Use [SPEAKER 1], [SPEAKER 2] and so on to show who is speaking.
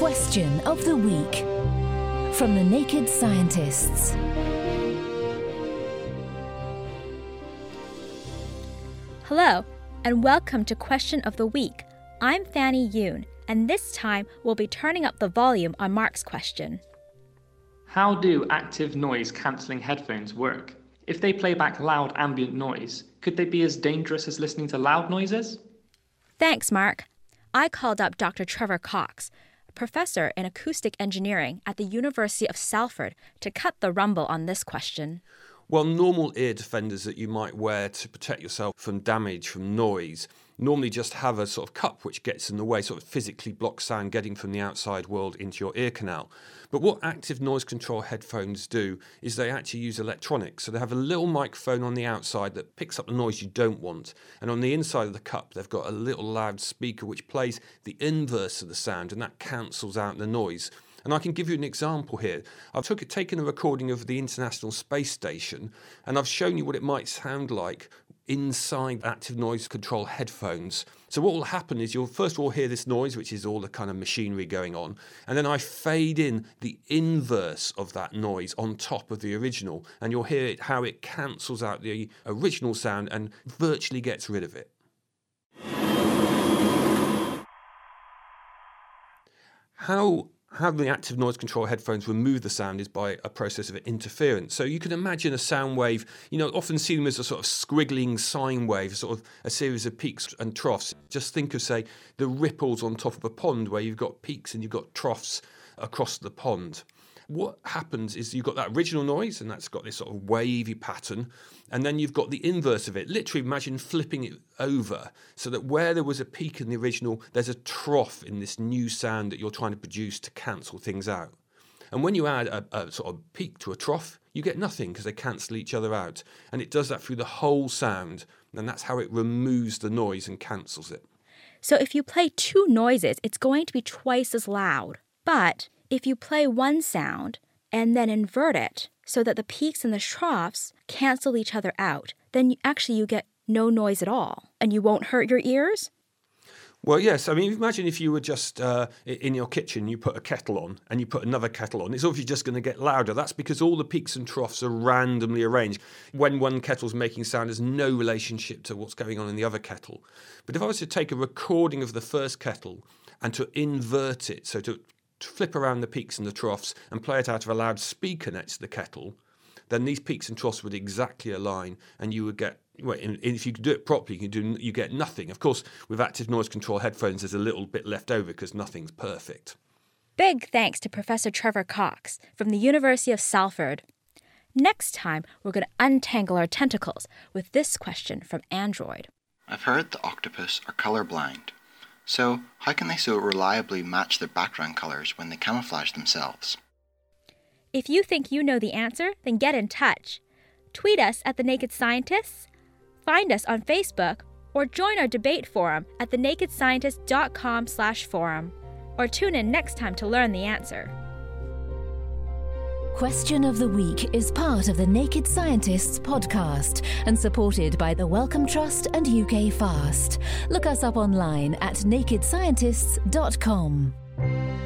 [SPEAKER 1] Question of the Week from the Naked Scientists.
[SPEAKER 2] Hello, and welcome to Question of the Week. I'm Fanny Yoon, and this time we'll be turning up the volume on Mark's question.
[SPEAKER 3] How do active noise-cancelling headphones work? If they play back loud ambient noise, could they be as dangerous as listening to loud noises?
[SPEAKER 2] Thanks, Mark. I called up Dr. Trevor Cox, a professor in acoustic engineering at the University of Salford, to cut the rumble on this question.
[SPEAKER 4] Well, normal ear defenders that you might wear to protect yourself from damage from noise normally just have a sort of cup which gets in the way, sort of physically blocks sound getting from the outside world into your ear canal. But what active noise control headphones do is they actually use electronics. So they have a little microphone on the outside that picks up the noise you don't want. And on the inside of the cup, they've got a little loud speaker which plays the inverse of the sound, and that cancels out the noise. And I can give you an example here. I've taken a recording of the International Space Station, and I've shown you what it might sound like inside active noise control headphones. So what will happen is you'll first of all hear this noise, which is all the kind of machinery going on, and then I fade in the inverse of that noise on top of the original, and you'll hear how it cancels out the original sound and virtually gets rid of it. How the active noise control headphones remove the sound is by a process of interference. So you can imagine a sound wave, often see them as a sort of squiggling sine wave, sort of a series of peaks and troughs. Just think of, say, the ripples on top of a pond where you've got peaks and you've got troughs across the pond. What happens is you've got that original noise, and that's got this sort of wavy pattern, and then you've got the inverse of it. Literally imagine flipping it over so that where there was a peak in the original, there's a trough in this new sound that you're trying to produce to cancel things out. And when you add a sort of peak to a trough, you get nothing because they cancel each other out. And it does that through the whole sound, and that's how it removes the noise and cancels it.
[SPEAKER 2] So if you play two noises, it's going to be twice as loud. But if you play one sound and then invert it so that the peaks and the troughs cancel each other out, then you get no noise at all, and you won't hurt your ears?
[SPEAKER 4] Well, yes. I mean, imagine if you were just in your kitchen, you put a kettle on and you put another kettle on. It's obviously just going to get louder. That's because all the peaks and troughs are randomly arranged. When one kettle's making sound, there's no relationship to what's going on in the other kettle. But if I was to take a recording of the first kettle and to invert it, so to flip around the peaks and the troughs and play it out of a loudspeaker next to the kettle, then these peaks and troughs would exactly align, and you would get, if you could do it properly, you get nothing. Of course, with active noise control headphones, there's a little bit left over because nothing's perfect.
[SPEAKER 2] Big thanks to Professor Trevor Cox from the University of Salford. Next time, we're going to untangle our tentacles with this question from Android.
[SPEAKER 5] I've heard the octopus are colourblind. So, how can they so reliably match their background colours when they camouflage themselves?
[SPEAKER 2] If you think you know the answer, then get in touch. Tweet us at The Naked Scientists, find us on Facebook, or join our debate forum at thenakedscientist.com/forum. Or tune in next time to learn the answer.
[SPEAKER 1] Question of the Week is part of the Naked Scientists podcast and supported by the Wellcome Trust and UK Fast. Look us up online at nakedscientists.com.